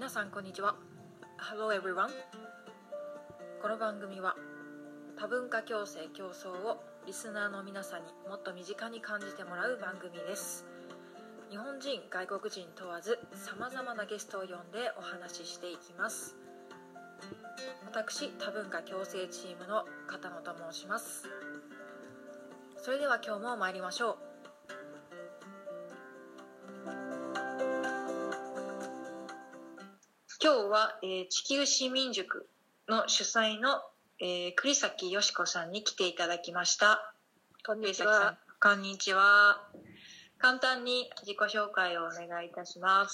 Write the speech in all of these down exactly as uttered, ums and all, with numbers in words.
皆さんこんにちは。 Hello everyone。 この番組は多文化共生共創をリスナーの皆さんにもっと身近に感じてもらう番組です。日本人外国人問わずさまざまなゲストを呼んでお話ししていきます。私多文化共生チームの片野と申します。それでは今日も参りましょう。今日は、えー、地球市民塾の主催の、えー、栗崎よし子さんに来ていただきました。 こんにちは。 こんにちは。簡単に自己紹介をお願いいたします。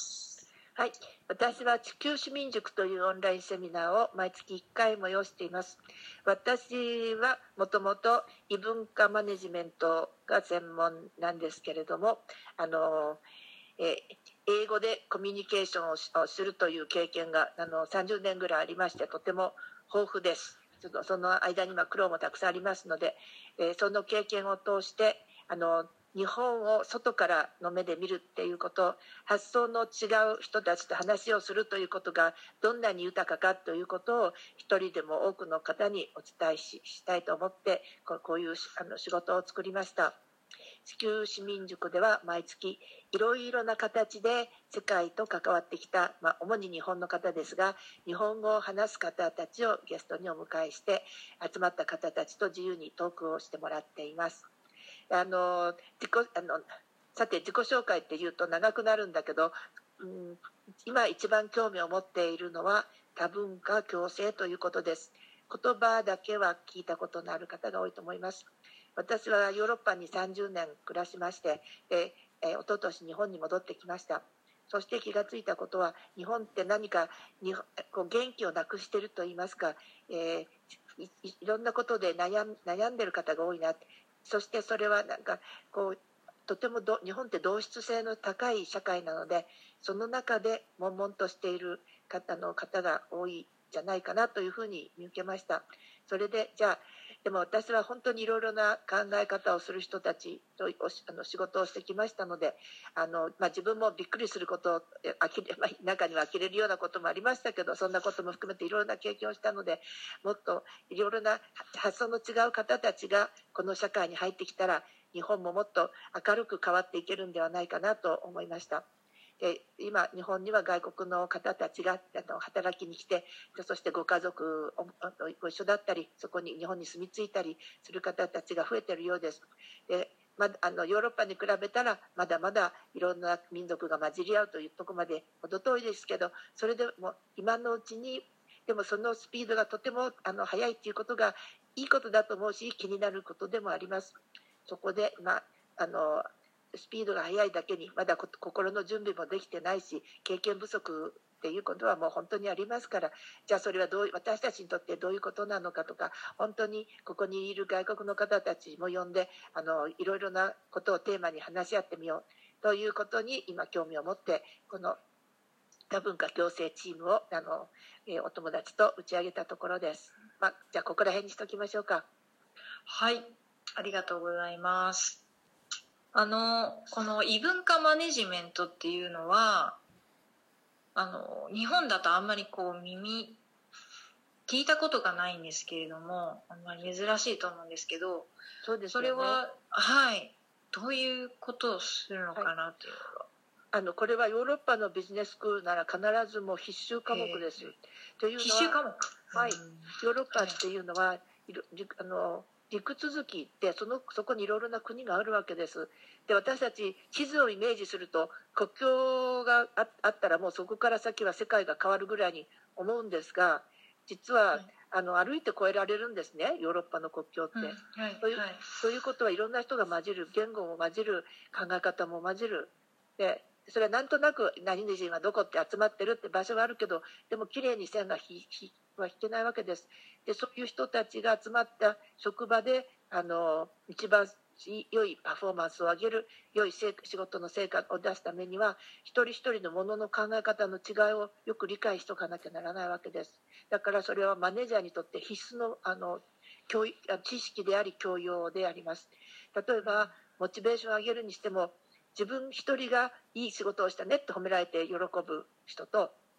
はい、私は地球市民塾というオンラインセミナーを毎月いっかい催しています。私はもともと異文化マネジメントが専門なんですけれども、あの、えー英語でコミュニケーションをするという経験があのさんじゅうねんぐらいありまして、とても豊富です。ちょっとその間には苦労もたくさんありますので、えー、その経験を通してあの日本を外からの目で見るっていうこと、発想の違う人たちと話をするということがどんなに豊かかということを一人でも多くの方にお伝え し, したいと思ってこうこういうあの仕事を作りました。地球市民塾では毎月いろいろな形で世界と関わってきた、まあ、主に日本の方ですが、日本語を話す方たちをゲストにお迎えして集まった方たちと自由にトークをしてもらっています。あの自己あのさて自己紹介っていうと長くなるんだけど、うん、今一番興味を持っているのは多文化共生ということです。言葉だけは聞いたことのある方が多いと思います。私はヨーロッパにさんじゅうねん暮らしまして、えー、一昨年日本に戻ってきました。そして気がついたことは、日本って何かにこう元気をなくしているといいますか、えー、い, いろんなことで 悩, 悩んでいる方が多いな。そしてそれはなんかこうとてもど日本って同質性の高い社会なので、その中で悶々としている方の方が多いじゃないかなというふうに見受けました。それでじゃあでも私は本当にいろいろな考え方をする人たちとあの仕事をしてきましたので、あの、まあ、自分もびっくりすることをあきれ、まあ、中には呆れるようなこともありましたけど、そんなことも含めていろいろな経験をしたので、もっといろいろな発想の違う方たちがこの社会に入ってきたら、日本ももっと明るく変わっていけるんではないかなと思いました。で今日本には外国の方たちがあの働きに来て、そしてご家族ご一緒だったり、そこに日本に住み着いたりする方たちが増えているようです。で、ま、あのヨーロッパに比べたらまだまだいろんな民族が混じり合うというところまで程遠いですけど、それでも今のうちにでもそのスピードがとてもあの速いということがいいことだと思うし、気になることでもあります。そこで、まあ、あのスピードが速いだけにまだ心の準備もできてないし、経験不足っていうことはもう本当にありますから、じゃあそれはどう私たちにとってどういうことなのかとか、本当にここにいる外国の方たちも呼んであのいろいろなことをテーマに話し合ってみようということに今興味を持って、この多文化共生チームをあの、えー、お友達と打ち上げたところです。まあ、じゃあここら辺にしときましょうか。 はい、ありがとうございます。あのこの異文化マネジメントっていうのはあの日本だとあんまりこう耳聞いたことがないんですけれども、あんまり珍しいと思うんですけど、 そうですよね。 それははいどういうことをするのかなっていうのが、はい、 あのこれはヨーロッパのビジネススクールなら必ずもう必修科目です。というのは必修科目、 はい、ヨーロッパっていうのは、はい、あの陸続きってそのそこにいろいろな国があるわけです。で私たち地図をイメージすると国境が あ, あったらもうそこから先は世界が変わるぐらいに思うんですが、実は、はい、あの歩いて越えられるんですね、ヨーロッパの国境って。うんはいというはい、ということはいろんな人が混じる、言語も混じる、考え方も混じる。でそれはなんとなく何々人はどこって集まってるって場所があるけど、でもきれいに線がひひは引けないわけです。でそういう人たちが集まった職場であの一番良いパフォーマンスを上げる、良い仕事の成果を出すためには一人一人のものの考え方の違いをよく理解しておかなきゃならないわけです。だからそれはマネージャーにとって必須の、あの教育知識であり教養であります。例えばモチベーションを上げるにしても、自分一人がいい仕事をしたねって褒められて喜ぶ人と、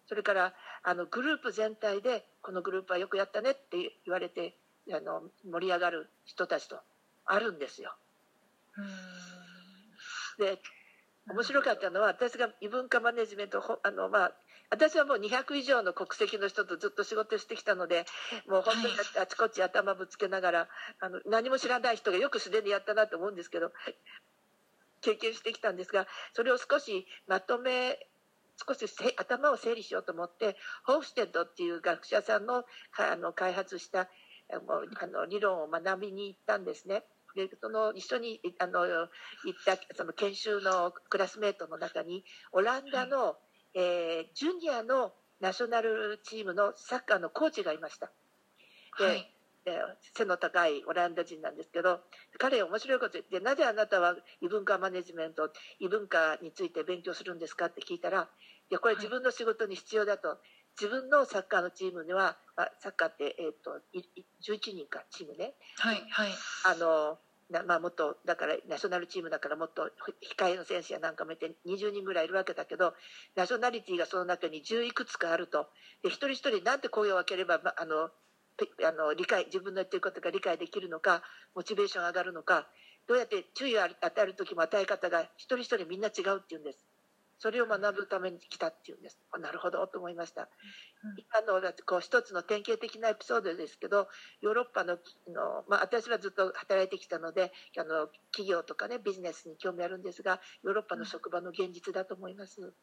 それからあのグループ全体でこのグループはよくやったねって言われてあの盛り上がる人たちとあるんですよ。で面白かったのは私が異文化マネジメントあの、まあ、私はもうにひゃく以上の国籍の人とずっと仕事してきたのでもう本当にあちこち頭ぶつけながらあの何も知らない人がよくすでにやったなと思うんですけど経験してきたんですがそれを少しまとめ少し頭を整理しようと思ってホフステッドっていう学者さんのあの開発したあの理論を学びに行ったんですね。でその一緒にあの行ったその研修のクラスメートの中にオランダの、えー、ジュニアのナショナルチームのサッカーのコーチがいました。で、はい、で背の高いオランダ人なんですけど彼面白いこと言ってなぜあなたは異文化マネジメント異文化について勉強するんですかって聞いたらいやこれ自分の仕事に必要だと、はい、自分のサッカーのチームにはサッカーって、えー、とじゅういちにんかチームね、 はいはい、 あのまあ、もっとだからナショナルチームだからもっと控えの選手やなんかもいてにじゅうにんぐらいいるわけだけどナショナリティがその中にじゅういくつかあるとで一人一人なんて声を分ければ、まあのあの理解自分の言ってることが理解できるのかモチベーション上がるのかどうやって注意を与える時も与え方が一人一人みんな違うっていうんです。それを学ぶために来たっていうんです。なるほどと思いました。今のこう一つの典型的なエピソードですけどヨーロッパ の, の、まあ、私はずっと働いてきたのであの企業とかねビジネスに興味あるんですがヨーロッパの職場の現実だと思います。う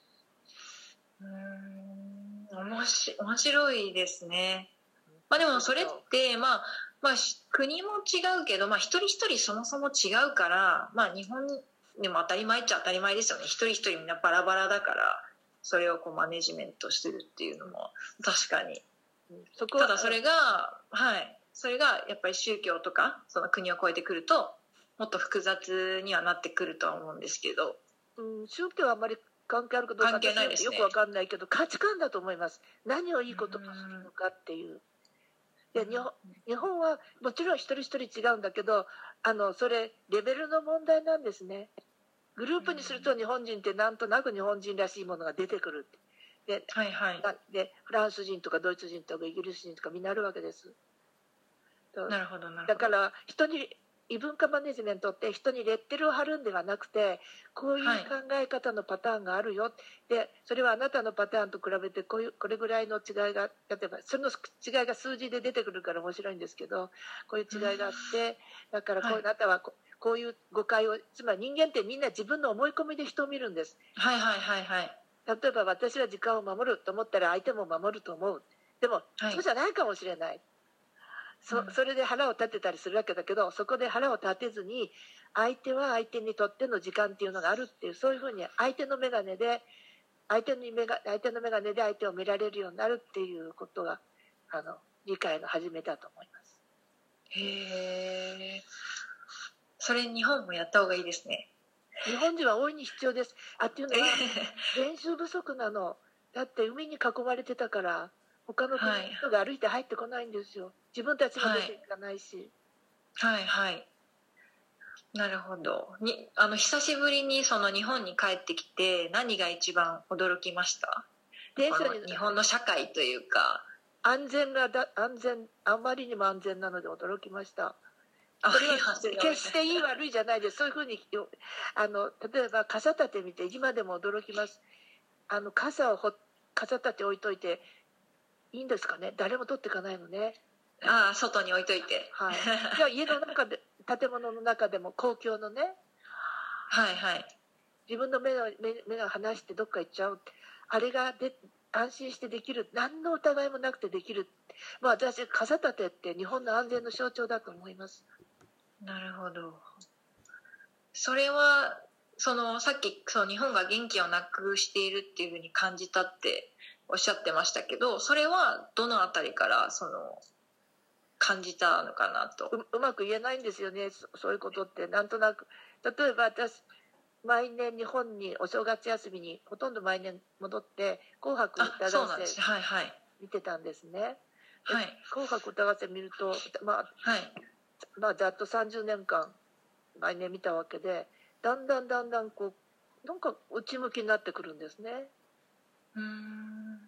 ーん面白面白いですね。まあ、でもそれって、まあまあ、国も違うけど、まあ、一人一人そもそも違うから、まあ、日本でも当たり前っちゃ当たり前ですよね。一人一人みんなバラバラだからそれをこうマネジメントするっていうのも確かに、うん、そこただそれがはいそれがやっぱり宗教とかその国を越えてくるともっと複雑にはなってくるとは思うんですけど、 うん、宗教はあんまり関係あるかどうか関係ないですね。 よくわかんないけど価値観だと思います。何をいいこととするのかっていう。で日本、日本はもちろん一人一人違うんだけどあのそれレベルの問題なんですね。グループにすると日本人ってなんとなく日本人らしいものが出てくるで、 はいはい、 でフランス人とかドイツ人とかイギリス人とかみんなあるわけです。 なるほどなるほど。 だから人に異文化マネジメントって人にレッテルを貼るんではなくてこういう考え方のパターンがあるよ、はい、でそれはあなたのパターンと比べてこういうこれぐらいの違いが例えばその違いが数字で出てくるから面白いんですけどこういう違いがあって、だからこう、はい、あなたはこうこういう誤解をつまり人間ってみんな自分の思い込みで人を見るんです。 はいはいはいはい。 例えば私は時間を守ると思ったら相手も守ると思う。でも、はい、そうじゃないかもしれない。そ, それで腹を立てたりするわけだけどそこで腹を立てずに相手は相手にとっての時間っていうのがあるっていうそういうふうに相手の眼鏡で相手の眼鏡相手の眼鏡で相手を見られるようになるっていうことがあの理解の始めだと思います。 へえ。それ日本もやった方がいいですね。 日本人は大いに必要です。あっていうのは練習不足なの。だって海に囲まれてたから他の国の人が歩いて入ってこないんですよ。自分たちも出ていかないし。 はい、はい、はい。なるほど。にあの久しぶりにその日本に帰ってきて何が一番驚きました？電車に日本の社会というか安全なだ安全あまりにも安全なので驚きました。それは決していい悪いじゃないです。そういうふうにあの例えば傘立て見て今でも驚きます。あの傘をほ傘立て置いといていいんですかね。誰も取っていかないのね。 ああ外に置いといて。 はい。じゃあ家の中で建物の中でも公共のね。 はいはい。 自分の目が 目, 目が離してどっか行っちゃう。あれがで安心してできる。何の疑いもなくてできる。まあ私傘立てって日本の安全の象徴だと思います。 なるほど。それはそのさっきその日本が元気をなくしているっていうふうに感じたっておっしゃってましたけど、それはどのあたりからその感じたのかなと。 う, うまく言えないんですよね。 そ, そういうことってなんとなく例えば私毎年日本にお正月休みにほとんど毎年戻って紅白歌合戦見てたんですね。 はい、 紅白歌合戦見るとまあ、 はいまあ、ざっとさんじゅうねんかん毎年見たわけでだんだんだんだんこうなんか内向きになってくるんですね。 うーん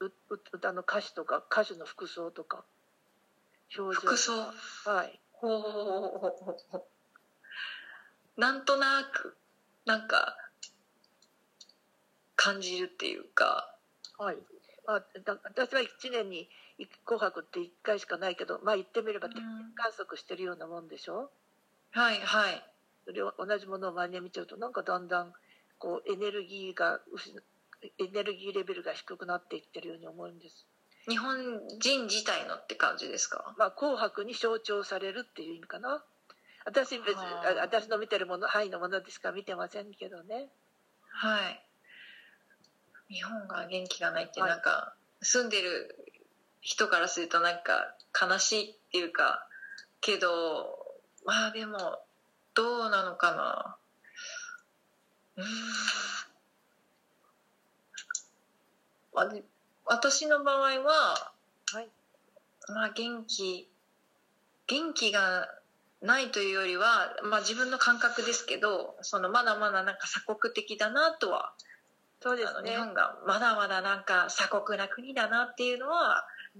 う歌の歌詞とか歌手の服装とか表情とか。 服装。 はい。 ほうほうほうほうほう。なんとなくなんか感じるっていうか。 はい。まあ、だ私はいちねんに紅白っていっかいしかないけど、まあ言ってみれば定点観測してるようなもんでしょ。 はいはい。 それを同じものを毎年見ちゃうとなんかだんだんこうエネルギーがエネルギーレベルが低くなっていってるように思うんです。 日本人自体のって感じですか？ まあ紅白に象徴されるっていう意味かな。私別に私の見てるもの範囲のものでしか見てませんけどね。 はい。日本が元気がないってなんか、はい、住んでる人からするとなんか悲しいっていうかけど、まあでもどうなのかな。うーん、まあ、私の場合は、 はい、 まあ元気元気がないというよりは、まあ、自分の感覚ですけど、そのまだまだなんか鎖国的だなとは。そうですね、日本がまだまだなんか鎖国な国だなっていうのは、うん、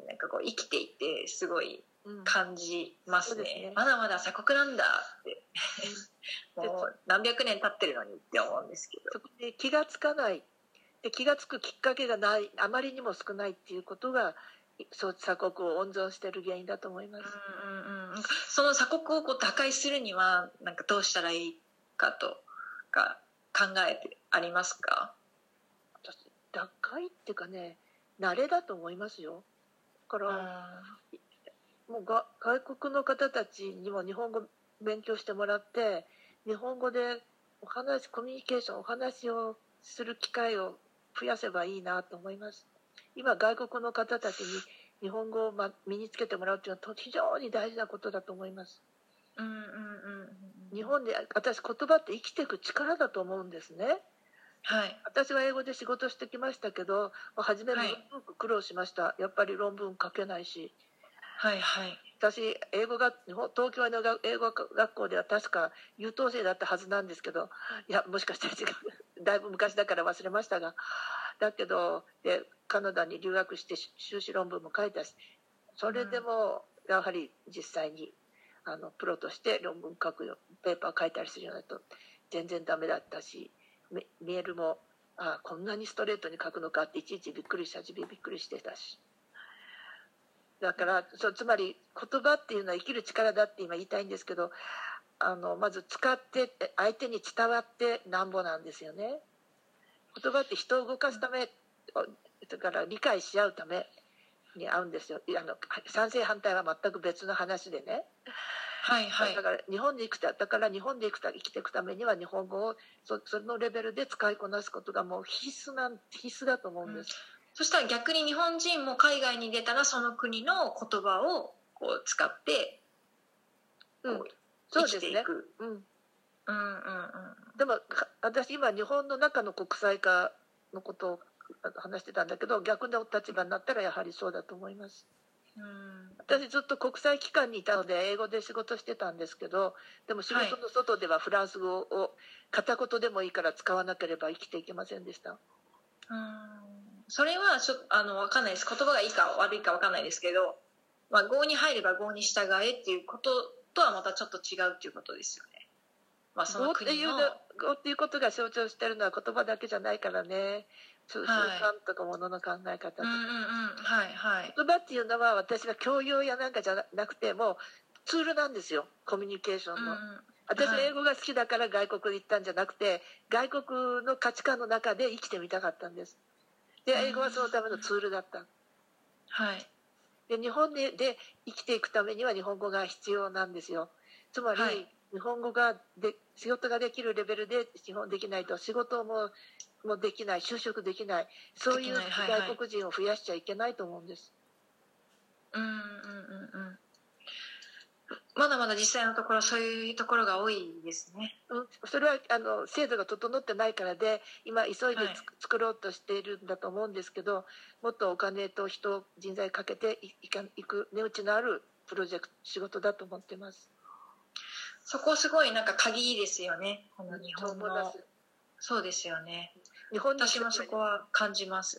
なんかこう生きていてすごい感じますね。うん、すね、まだまだ鎖国なんだって、うん、もう何百年経ってるのにって思うんですけど、 そこで気がつかないで気がつくきっかけがない、あまりにも少ないっていうことがそう鎖国を温存している原因だと思います。 うんうんうん、その鎖国をこう打開するにはなんかどうしたらいいかとか考えてありますか？ 打開っていうかね、慣れだと思いますよ。だからもうが外国の方たちにも日本語勉強してもらって日本語でお話コミュニケーションお話をする機会を増やせばいいなと思います。今外国の方たちに日本語を身につけてもらうというのは非常に大事なことだと思います。 うんうんうんうん、 日本で私言葉って生きていく力だと思うんですね。 はい、 私は英語で仕事してきましたけど初めものすごく苦労しました、はい、やっぱり論文書けないし、 はいはい、 私英語が東京の英語学校では確か優等生だったはずなんですけど、いやもしかしたら違うだいぶ昔だから忘れましたが、だけどでカナダに留学して修士論文も書いたし、それでもやはり実際にあのプロとして論文書くよペーパー書いたりするようなと全然ダメだったし、メールもあこんなにストレートに書くのかっていちいちびっくりした自分びっくりしてたし、だからそうつまり言葉っていうのは生きる力だって今言いたいんですけど、あのまず使って相手に伝わってなんぼなんですよね。言葉って人を動かすためだから理解し合うために合うんですよ。あの賛成反対は全く別の話でね。 はいはい、 だから日本で生きただから日本で生きていくためには日本語を そ, そのレベルで使いこなすことがもう必須なん必須だと思うんです、うん、 そしたら逆に日本人も海外に出たらその国の言葉をこう使ってこう生きていく、うん、うんうんうんうん。 でも私今日本の中の国際化のことを話してたんだけど逆の立場になったらやはりそうだと思います。うん、私ずっと国際機関にいたので英語で仕事してたんですけど、でも仕事の外ではフランス語を片言でもいいから使わなければ生きていけませんでした。 うん、それはちょあの分かんないです。言葉がいいか悪いか分かんないですけど、まあ、語に入れば語に従えっていうこととはまたちょっと違うっていうことですよね。まあ、その国の語っていうことが象徴してるのは言葉だけじゃないからね。習慣とかものの考え方とか、 うんうんうん、はいはい、 言葉っていうのは私は教養やなんかじゃなくてもうツールなんですよ、コミュニケーションの、うんうん、私は英語が好きだから外国に行ったんじゃなくて、外国の価値観の中で生きてみたかったんです。で英語はそのためのツールだった、うん、 はい。 で日本でで生きていくためには日本語が必要なんですよ。つまり、はい、日本語がで仕事ができるレベルで日本できないと仕事ももできない、就職できない、そういう外国人を増やしちゃいけないと思うんです。 はいはい、うんうんうんうん。まだまだ実際のところそういうところが多いですね。 うん、それはあの制度が整ってないからで今急いでつ、はい、作ろうとしているんだと思うんですけど、もっとお金と人人材かけていかいく値打ちのあるプロジェクト仕事だと思ってます。 そこすごいなんか鍵ですよね、この日本の。そうですよね。日本に私もそこは感じます。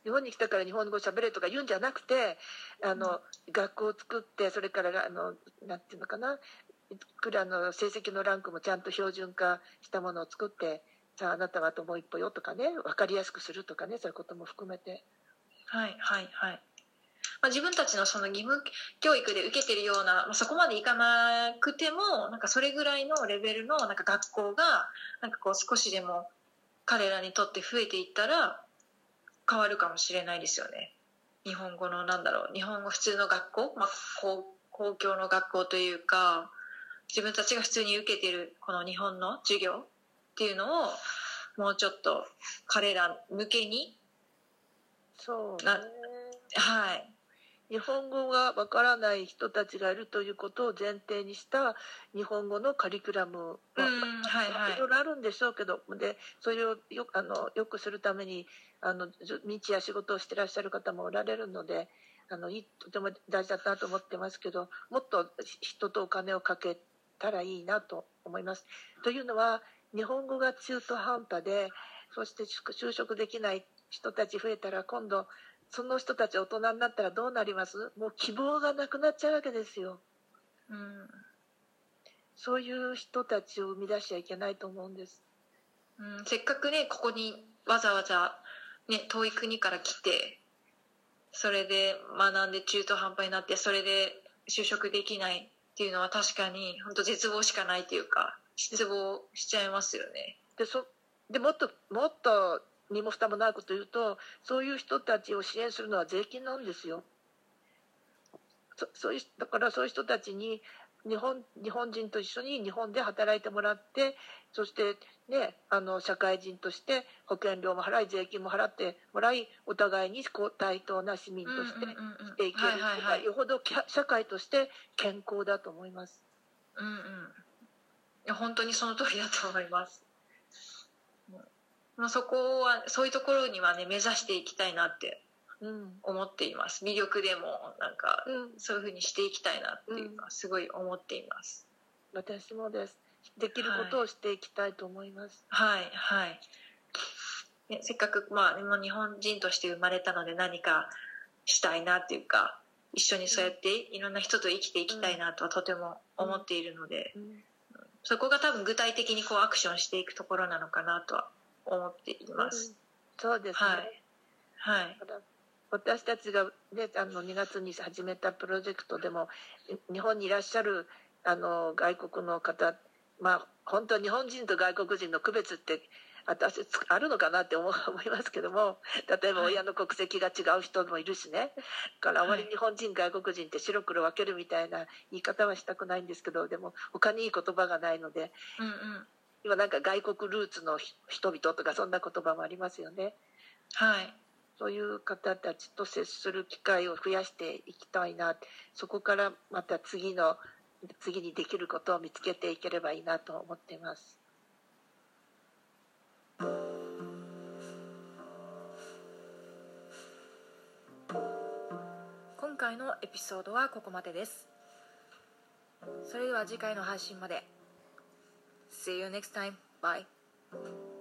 日本に来たから日本語喋れとか言うんじゃなくて、あの、うん、学校を作って、それからあのなんていうのかな、いくらの成績のランクもちゃんと標準化したものを作って、さああなたはあともう一歩よとかね、分かりやすくするとかね、そういうことも含めて。 はいはいはい。まあ、自分たちのその義務教育で受けてるような、まあ、そこまでいかなくてもなんかそれぐらいのレベルのなんか学校がなんかこう少しでも彼らにとって増えていったら変わるかもしれないですよね。日本語のなんだろう、日本語普通の学校、まあ、公, 公共の学校というか、自分たちが普通に受けてるこの日本の授業っていうのをもうちょっと彼ら向けに、 そうね、 はい、 日本語がわからない人たちがいるということを前提にした日本語のカリキュラムは、 うん、はいはい、 いろいろあるんでしょうけど、でそれをよあのよくするためにあの日夜仕事をしてらっしゃる方もおられるので、あのいとても大事だなと思ってますけど、もっと人とお金をかけたらいいなと思います。というのは、日本語が中途半端で、そして就職できない人たち増えたら、今度その人たち大人になったらどうなります？もう希望がなくなっちゃうわけですよ。 うん、 そういう人たちを生み出しちゃいけないと思うんです。 うん、せっかくね、ここにわざわざ、ね、遠い国から来て、それで学んで中途半端になって、それで就職できないっていうのは確かに本当絶望しかないというか、失望しちゃいますよね。 で、そでもっともっと身も蓋もないこと言うと、そういう人たちを支援するのは税金なんですよ。そそういうだからそういう人たちに日本日本人と一緒に日本で働いてもらって、そしてね、あの社会人として保険料も払い税金も払ってもらい、お互いにこう対等な市民としてしていけるのがよほど社会として健康だと思います。 うんうん、いや本当にその通りだと思います。まあ、そこはそういうところにはね目指していきたいなって思っています。魅力でもなんか、うん、そういう風にしていきたいなっていうのはすごい思っています。 うん、私もです。できることをしていきたいと思います。 はいはい、はいね、せっかく、まあ、日本人として生まれたので何かしたいなっていうか、一緒にそうやっていろんな人と生きていきたいなとはとても思っているので、うんうん、そこが多分具体的にこうアクションしていくところなのかなとは思っています。 うん、そうですね。 はい。はい、 私たちが、ね、あのにがつに始めたプロジェクトでも、日本にいらっしゃるあの外国の方、まあ本当日本人と外国人の区別って私あるのかなって思いますけども、例えば親の国籍が違う人もいるしね、はい、からあまり日本人外国人って白黒分けるみたいな言い方はしたくないんですけど、でも他にいい言葉がないので、 うんうん、 今なんか外国ルーツの人々とかそんな言葉もありますよね。 はい、 そういう方たちと接する機会を増やしていきたいな、そこからまた次の次にできることを見つけていければいいなと思っています。 今回のエピソードはここまでです。それでは次回の配信まで。See you next time. Bye.